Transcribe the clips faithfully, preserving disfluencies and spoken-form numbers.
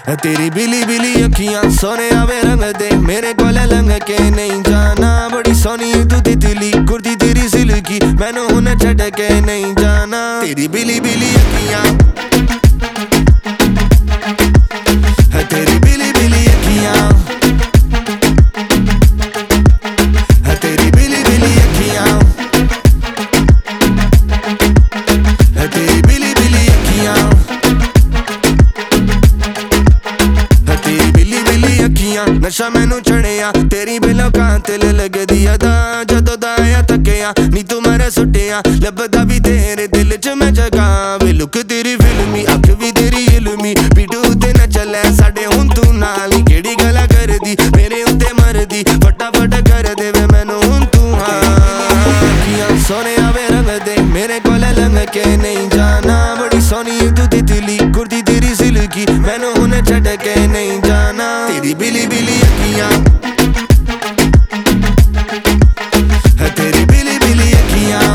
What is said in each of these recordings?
तेरी बिली बिली अखियां सोने आवे रंग दे, मेरे कोले लंघ के नहीं जाना। बड़ी सोनी तू तितली कुर्ती तेरी सिल्की, मैनू हुन छड़ के नहीं जाना। तेरी बिली बिली अखियां, तेरी बिली बिली अखियां, तेरी बिली बिली अखियां, तेरी बिली बिली अखियां, तेरी बिली बिली अखियां। नशा मैनू चढ़िया तेरी बिलो कातिल लगदी अदा, जदों दा आया थकिया नी तू मारे सुटिया, लभदा भी तेरे दिल च मैं जगह वे। लुक तेरी फिल्मी अख भी तेरी इल्मी, पीठू ते न चले साडे हुण तू नाल ही। केड़ी गल्लां करदी मेरे उत्ते मरदी, फटाफट कर दे वे मैनू हुण तू। हाँ अखियां सोने आवे रंग दे, मेरे कोले लंघ के नहीं जाना। बड़ी सोनी तू तितली कुर्ती तेरी सिल्की, मैनू हुण छड़ के नहीं जाना। तेरी बिली बिली अखियां, तेरी बिली बिली अखियां,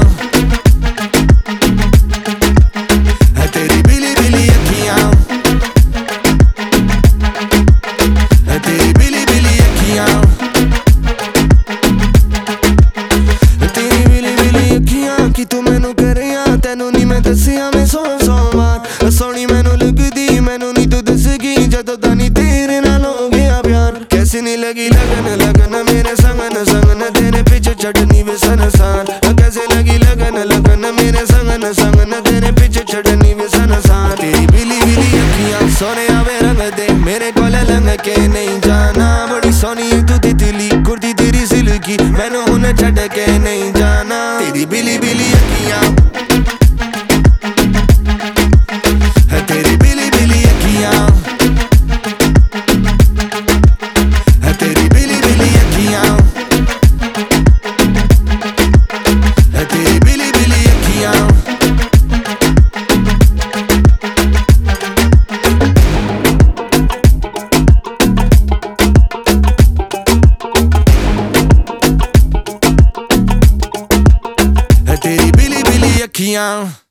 तेरी बिली बिली अखियां, तेरी बिली बिली अखियां, तेरी बिली बिली अखियां। कि तू मैनू करेया तेनू नी मैं दसिया मैं सौ सौ बार, सोनी मैनू लगदी मैनू नी तू दसगी, जदों दा नी तेरे नाल हो गया प्यार। कैसी नी लगी लगन लगन मेरे संगन संगन, तेरे पीछे चढ़नी वे सनसान। कैसे लगी लगन लगन मेरे संगन संगन, तेरे पीछे चढ़नी वे सनसान। तेरी बिली बिली अखियां सोने आवे रंग दे, मेरे कोले लंघ के नहीं जाना। बड़ी सोनी तू तितली कुर्ती तेरी सिल्की, मैनू हुण छड़ के नहीं जाना। तेरी बिली बिली अखियां, तेरी बिली बिली अखियां, तेरी बिली बिली अखियां, तेरी बिली बिली अखियां। तेरी बिली बिली अखियां।